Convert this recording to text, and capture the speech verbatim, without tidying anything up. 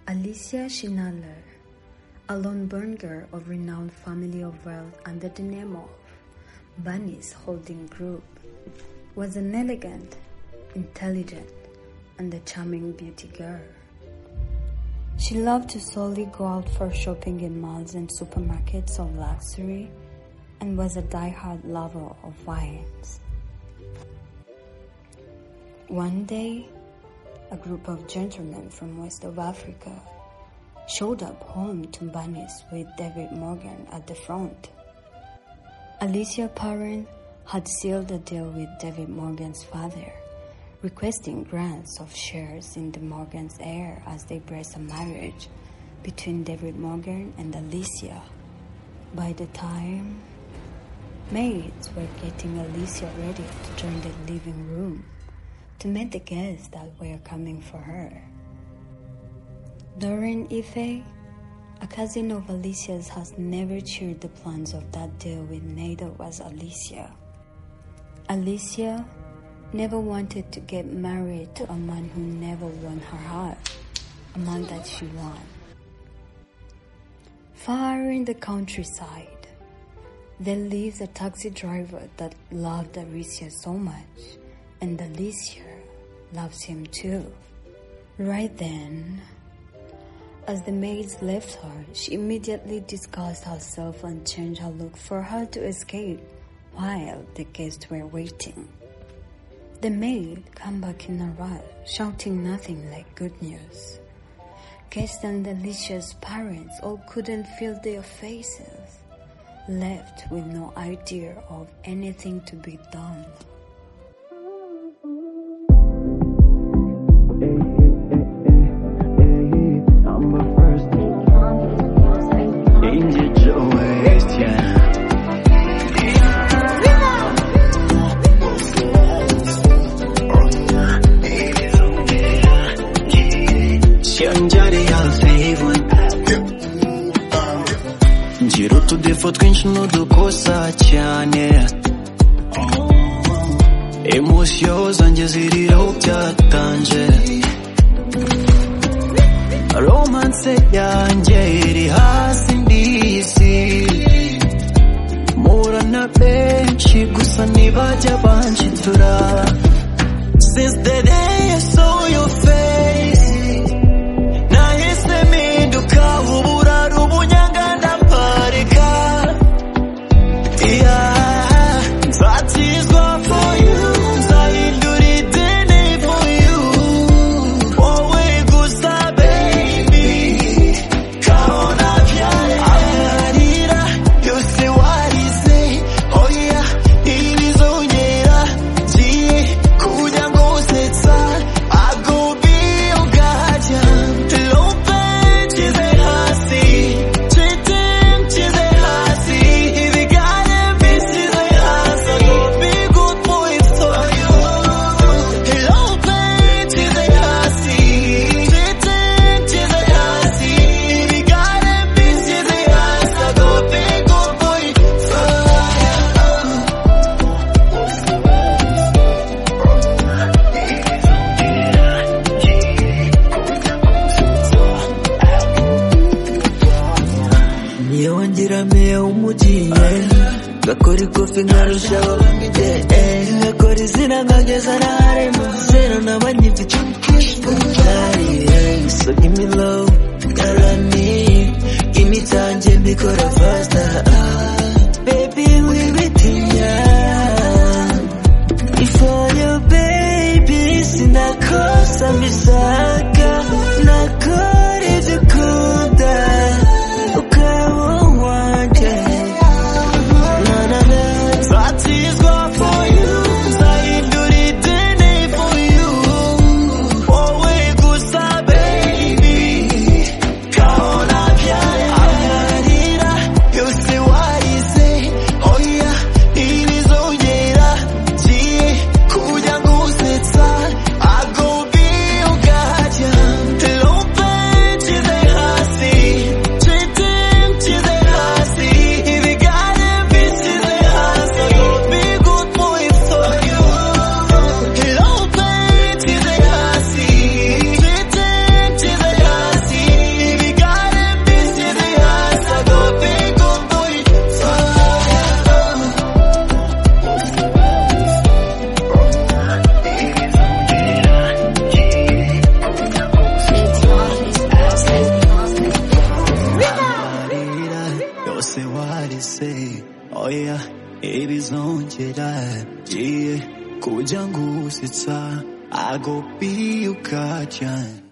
Alicia Schinaller, a lone born girl of renowned family of wealth under the name of Bunny's Holding Group, was an elegant, intelligent, and a charming beauty girl. She loved to solely go out for shopping in malls and supermarkets of luxury and was a die-hard lover of wines. One day, a group of gentlemen from west of Africa showed up home to Bunny's with David Morgan at the front. Alicia's parents had sealed a deal with David Morgan's father, requesting grants of shares in the Morgan's heir as they brace a marriage between David Morgan and Alicia. By the time, maids were getting Alicia ready to join the living room to meet the guests that were coming for her. Doreen Ife, a cousin of Alicia's, has never cheered the plans of that deal with neither was Alicia. Alicia never wanted to get married to a man who never won her heart, a man that she won. Far in the countryside, there lives a taxi driver that loved Alicia so much, and Alicia loves him too. Right then, as the maids left her, she immediately disguised herself and changed her look for her to escape while the guests were waiting. The maid came back in a rush, shouting nothing like good news. Guests and Alicia's parents all couldn't feel their faces, left with no idea of anything to be done. Ngira utudefo twinshi n'udukosa cyane, emosiyo zanjye ziriraho byatanje, romance yanjye iri hasi ndisi, mpura na benshi gusa ntibajya banshitura. Since the day I saw your face, nahise mpinduka uburara ubunyanganda parika. Yeah, that is what for you, nzahindura ideni for you. Wowe gusa baby, kaona byare amarira yose warize. Oh yeah, ibizongera ngiye kujya ngusetsa. I go be your guardian. Lope nshyize hasi, cheating nshyize hasi, ibigare mbishyize hasi. I go be good boy for you. Lope nshyize hasi, cheating nshyize hasi, ibigare mbishyize hasi. I go be good boy for you. Niyo ngira meya umugiye, gakora ikofi nkarushaho eh, gakora izina nkageza n'aharemu zero n'abanyita icyumukishwa. So give me love, girl I need, give me time, je mbikora faster. Ah, baby wibitinya, before your baby sinakosa mbishaka, nakora ibyo ukunda ukaba uwanjye. Na na na, that is what for you, nzahindura ideni for you. Wowe gusa baby, kaona byare amarira yose warize. Oh yeah, ibizongera ngiye kujya ngusetsa. I go be your guardian. ibizongera giye kujya ngusetsa I go be your guardian.